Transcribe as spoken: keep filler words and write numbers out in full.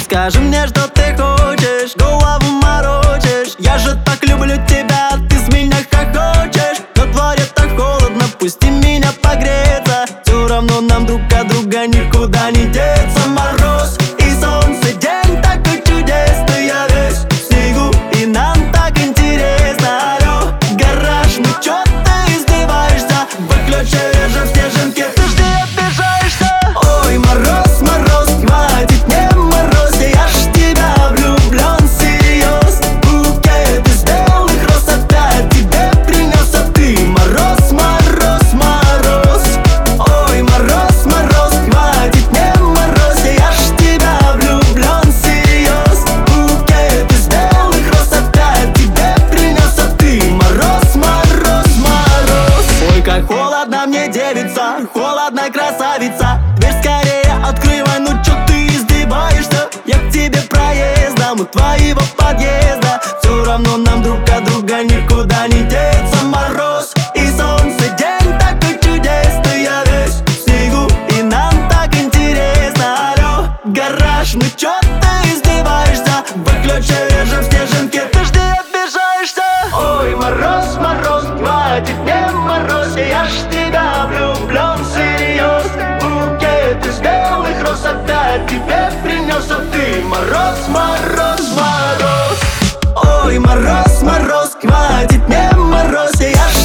Скажи мне, что ты хочешь, голову морочишь. Я же так люблю тебя, ты с меня хохочешь. Но дворе-то холодно, пусти меня погреться. Все равно нам друг от друга никуда не деться. Мороз и солнце, день такой чудесный. Я весь в снегу, и нам так интересно. Алло, гараж, ну чё ты издеваешься? Выключи же в снежинке, ты ж не обижаешься. Ой, мороз, мороз, хватит мне мороз. Я ж в тебя влюблен всерьез. Букет из белых роз опять тебе принес, а ты мороз, мороз, мороз. Ой, мороз, мороз, хватит мне мороз. Я ж в тебя влюблен всерьез. Букет из белых роз опять тебе принес, а ты мороз, мороз, мороз. Ой, как холодно мне, девица, холодно, красавица. Дверь скорее открывай, ну чё ты издеваешься? Я к тебе проездом у твоего подъезда. Все равно нам друг от друга никуда не деться. Мороз и солнце, день такой чудесный. Я весь в снегу, и нам так интересно. Алло, гараж, ну чё ты издеваешься? Выключи же в снежинке, ты ж не обижаешься. Ой, мороз, мороз, хватит мне мороз. Я ж в тебя влюблен всерьез. Букет из белых роз опять тебе принес, а ты мороз, мороз, мороз. Ой, мороз, мороз, хватит мне мороз. Я ж